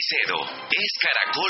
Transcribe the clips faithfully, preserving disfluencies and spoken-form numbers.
Caicedo es Caracol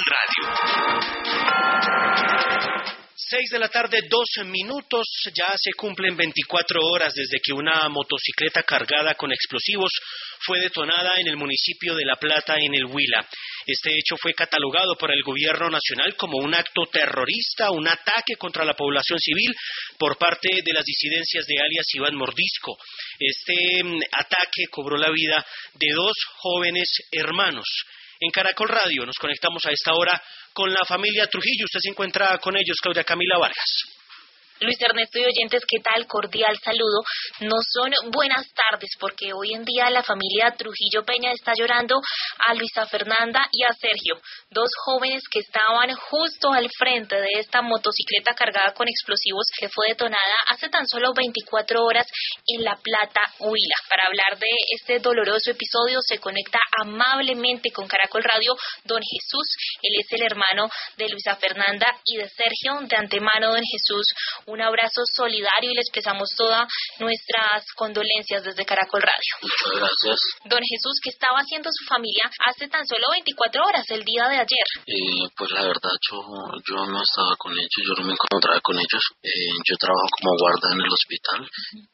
Radio. Seis de la tarde, doce minutos, ya se cumplen veinticuatro horas desde que una motocicleta cargada con explosivos fue detonada en el municipio de La Plata, en el Huila. Este hecho fue catalogado por el gobierno nacional como un acto terrorista, un ataque contra la población civil por parte de las disidencias de alias Iván Mordisco. Este um, ataque cobró la vida de dos jóvenes hermanos. En Caracol Radio nos conectamos a esta hora con la familia Trujillo. Usted se encuentra con ellos, Claudia Camila Vargas. Luis Ernesto y oyentes, ¿qué tal? Cordial saludo. No son buenas tardes porque hoy en día la familia Trujillo Peña está llorando a Luisa Fernanda y a Sergio, dos jóvenes que estaban justo al frente de esta motocicleta cargada con explosivos que fue detonada hace tan solo veinticuatro horas en La Plata, Huila. Para hablar de este doloroso episodio se conecta amablemente con Caracol Radio don Jesús. Él es el hermano de Luisa Fernanda y de Sergio. De antemano, don Jesús, un abrazo solidario y le expresamos todas nuestras condolencias desde Caracol Radio. Muchas gracias. Don Jesús, ¿qué estaba haciendo su familia hace tan solo veinticuatro horas, el día de ayer? Eh, pues la verdad, yo, yo no estaba con ellos, yo no me encontraba con ellos. Eh, yo trabajo como guarda en el hospital uh-huh.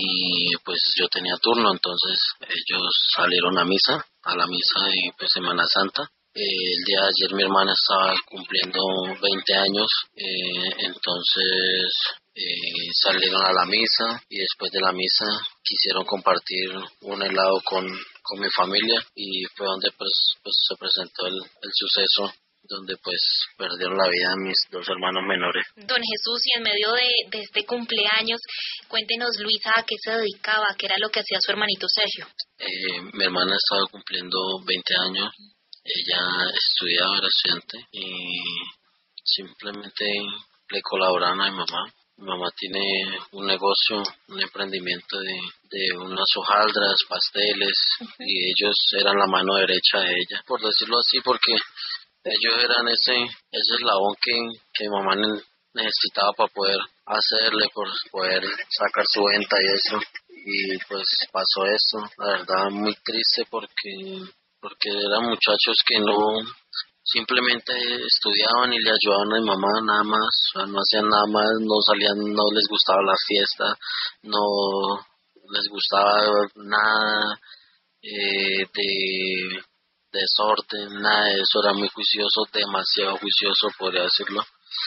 y pues yo tenía turno, entonces ellos salieron a misa, a la misa de pues, Semana Santa. El día de ayer mi hermana estaba cumpliendo veinte años, eh, entonces eh, salieron a la misa y después de la misa quisieron compartir un helado con, con mi familia y fue donde pues, pues se presentó el, el suceso donde pues perdieron la vida mis dos hermanos menores. Don Jesús, y en medio de, de este cumpleaños, cuéntenos, Luisa, ¿a qué se dedicaba? ¿Qué era lo que hacía su hermanito Sergio? Eh, mi hermana estaba cumpliendo veinte años. Ella estudiaba, era estudiante y simplemente le colaboraban a mi mamá. Mi mamá tiene un negocio, un emprendimiento de, de unas hojaldras, pasteles, uh-huh. y ellos eran la mano derecha de ella, por decirlo así, porque ellos eran ese ese eslabón que, que mi mamá necesitaba para poder hacerle, por poder sacar su venta y eso. Y pues pasó eso, la verdad muy triste porque... porque eran muchachos que no simplemente estudiaban y le ayudaban a mi mamá nada más, o sea, no hacían nada más, no salían, no les gustaba la fiesta, no les gustaba nada eh, de desorden, nada de eso, era muy juicioso, demasiado juicioso podría decirlo,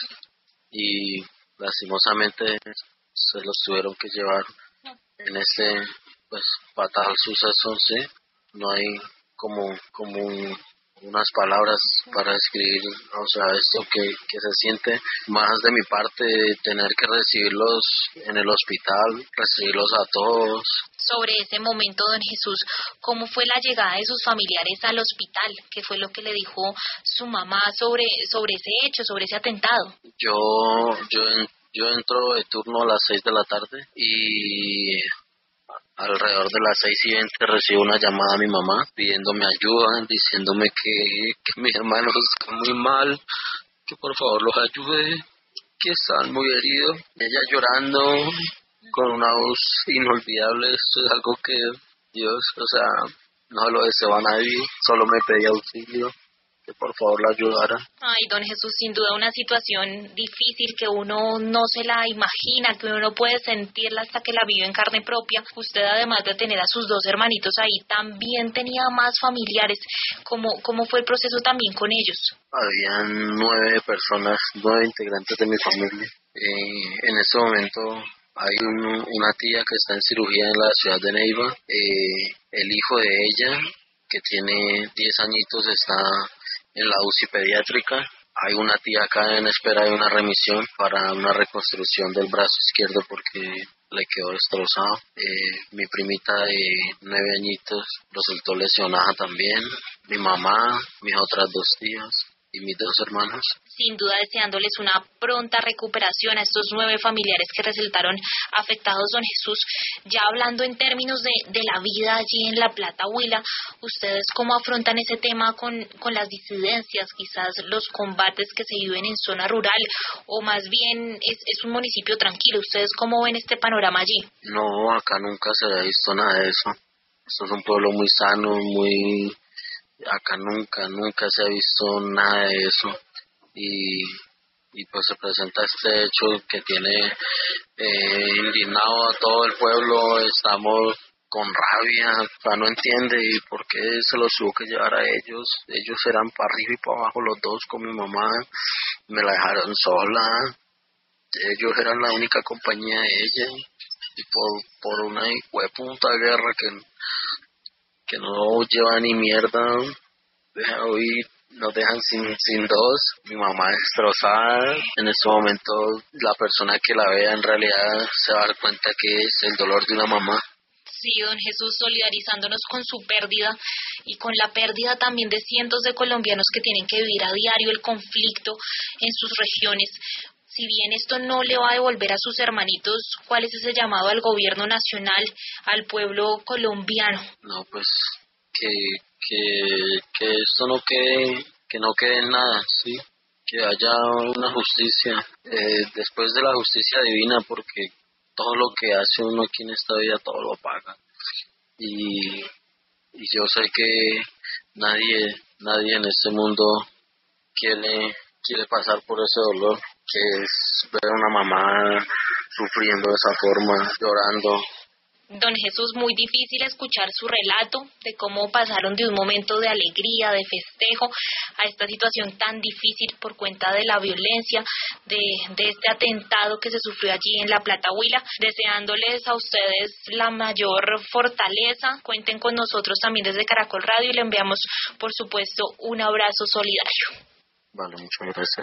y lastimosamente se los tuvieron que llevar en este pues fatal suceso, sí, no hay como como un, unas palabras para describir, o sea, esto que, que se siente más de mi parte, tener que recibirlos en el hospital, recibirlos a todos. Sobre ese momento, don Jesús, ¿cómo fue la llegada de sus familiares al hospital? ¿Qué fue lo que le dijo su mamá sobre sobre ese hecho, sobre ese atentado? Yo yo yo entro de turno a las seis de la tarde y alrededor de las seis y veinte recibo una llamada a mi mamá pidiéndome ayuda, diciéndome que, que mis hermanos están muy mal, que por favor los ayude, que están muy heridos. Ella llorando con una voz inolvidable, esto es algo que Dios, o sea, no lo deseo a nadie, solo me pedía auxilio, que por favor la ayudara. Ay, don Jesús, sin duda una situación difícil que uno no se la imagina, que uno no puede sentirla hasta que la vive en carne propia. Usted, además de tener a sus dos hermanitos ahí, también tenía más familiares. ¿Cómo, cómo fue el proceso también con ellos? Habían nueve personas, nueve integrantes de mi familia. Eh, en este momento hay un, una tía que está en cirugía en la ciudad de Neiva. Eh, el hijo de ella, que tiene diez añitos, está en la U C I pediátrica. Hay una tía acá en espera de una remisión para una reconstrucción del brazo izquierdo porque le quedó destrozado. Eh, mi primita de nueve añitos resultó lesionada también. Mi mamá, mis otras dos tías y mis dos hermanos. Sin duda deseándoles una pronta recuperación a estos nueve familiares que resultaron afectados, don Jesús. Ya hablando en términos de, de la vida allí en La Plata, Huila, ¿ustedes cómo afrontan ese tema con, con las disidencias, quizás los combates que se viven en zona rural, o más bien es, es un municipio tranquilo? ¿Ustedes cómo ven este panorama allí? No, acá nunca se ha visto nada de eso. Esto es un pueblo muy sano, muy... Acá nunca, nunca se ha visto nada de eso. Y, y pues se presenta este hecho que tiene eh, indignado a todo el pueblo. Estamos con rabia, ya no entiende y por qué se los tuvo que llevar a ellos. Ellos eran para arriba y para abajo los dos con mi mamá, me la dejaron sola, ellos eran la única compañía de ella y por, por una hueputa guerra que, que no lleva ni mierda, deja hoy nos dejan sin, sin dos, mi mamá destrozada. En este momento la persona que la vea en realidad se va a dar cuenta que es el dolor de una mamá. Sí, don Jesús, solidarizándonos con su pérdida y con la pérdida también de cientos de colombianos que tienen que vivir a diario el conflicto en sus regiones. Si bien esto no le va a devolver a sus hermanitos, ¿cuál es ese llamado al gobierno nacional, al pueblo colombiano? No, pues que, que, que esto no quede, que no quede en nada, sí, que haya una justicia, eh, después de la justicia divina, porque todo lo que hace uno aquí en esta vida, todo lo paga. Y, y yo sé que nadie, nadie en este mundo quiere, quiere pasar por ese dolor, que es ver a una mamá sufriendo de esa forma, llorando. Don Jesús, muy difícil escuchar su relato de cómo pasaron de un momento de alegría, de festejo, a esta situación tan difícil por cuenta de la violencia, de, de este atentado que se sufrió allí en La Plata, Huila. Deseándoles a ustedes la mayor fortaleza. Cuenten con nosotros también desde Caracol Radio y le enviamos, por supuesto, un abrazo solidario. Vale, muchas gracias.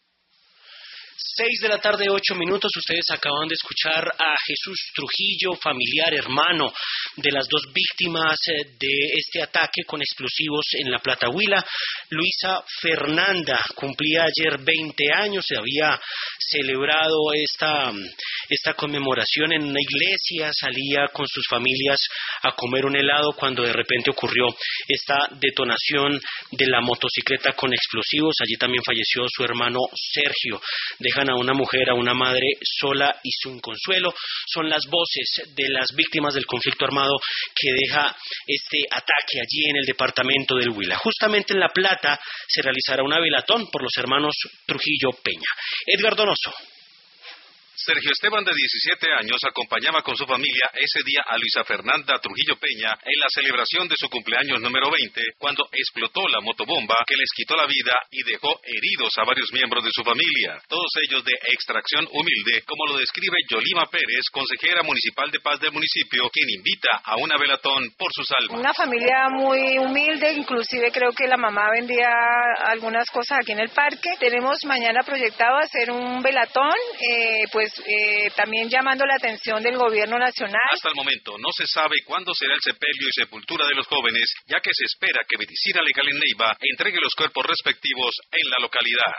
Seis de la tarde, ocho minutos. Ustedes acaban de escuchar a Jesús Trujillo, familiar, hermano de las dos víctimas de este ataque con explosivos en La Plata, Huila. Luisa Fernanda cumplía ayer veinte años, se había celebrado esta, esta conmemoración en una iglesia, salía con sus familias a comer un helado cuando de repente ocurrió esta detonación de la motocicleta con explosivos. Allí también falleció su hermano Sergio. Dejan a una mujer, a una madre sola y sin consuelo. Son las voces de las víctimas del conflicto armado que deja este ataque allí en el departamento del Huila. Justamente en La Plata se realizará una velatón por los hermanos Trujillo Peña. Edgar Donoso. Sergio Esteban, de diecisiete años, acompañaba con su familia ese día a Luisa Fernanda Trujillo Peña en la celebración de su cumpleaños número veinte, cuando explotó la motobomba que les quitó la vida y dejó heridos a varios miembros de su familia, todos ellos de extracción humilde, como lo describe Yolima Pérez, consejera municipal de paz del municipio, quien invita a una velatón por sus almas. Una familia muy humilde, inclusive creo que la mamá vendía algunas cosas aquí en el parque. Tenemos mañana proyectado hacer un velatón, eh, pues Eh, también llamando la atención del gobierno nacional. Hasta el momento no se sabe cuándo será el sepelio y sepultura de los jóvenes, ya que se espera que Medicina Legal en Neiva entregue los cuerpos respectivos en la localidad.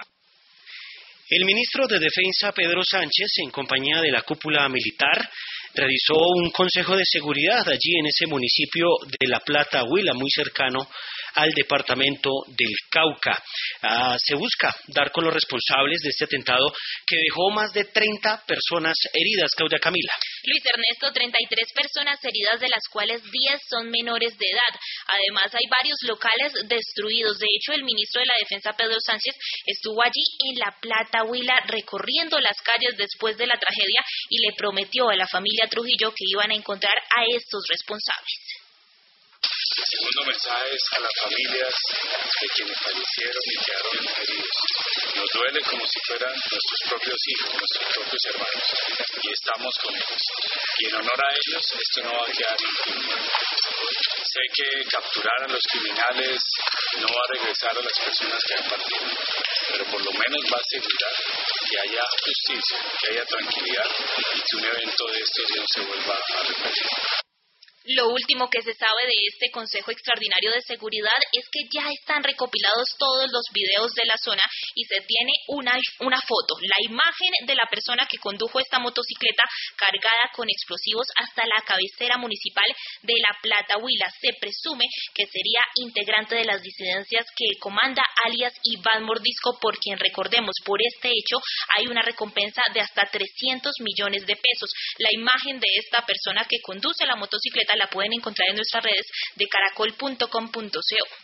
El ministro de Defensa, Pedro Sánchez, en compañía de la cúpula militar, realizó un consejo de seguridad allí en ese municipio de La Plata, Huila, muy cercano al departamento del Cauca. Ah, se busca dar con los responsables de este atentado que dejó más de treinta personas heridas. Claudia Camila. Luis Ernesto, treinta y tres personas heridas, de las cuales diez son menores de edad. Además, hay varios locales destruidos. De hecho, el ministro de la Defensa, Pedro Sánchez, estuvo allí en La Plata, Huila, recorriendo las calles después de la tragedia y le prometió a la familia Trujillo que iban a encontrar a estos responsables. El segundo mensaje es a las familias de quienes fallecieron y quedaron heridos. Nos duele como si fueran nuestros propios hijos, nuestros propios hermanos, y estamos con ellos. Y en honor a ellos, esto no va a quedar impune. Sé que capturar a los criminales no va a regresar a las personas que han partido, pero por lo menos va a asegurar que haya justicia, que haya tranquilidad y que un evento de estos no se vuelva a repetir. Lo último que se sabe de este Consejo Extraordinario de Seguridad es que ya están recopilados todos los videos de la zona y se tiene una, una foto, la imagen de la persona que condujo esta motocicleta cargada con explosivos hasta la cabecera municipal de La Plata, Huila. Se presume que sería integrante de las disidencias que comanda alias Iván Mordisco, por quien, recordemos, por este hecho hay una recompensa de hasta trescientos millones de pesos. La imagen de esta persona que conduce la motocicleta la pueden encontrar en nuestras redes de caracol punto com punto co.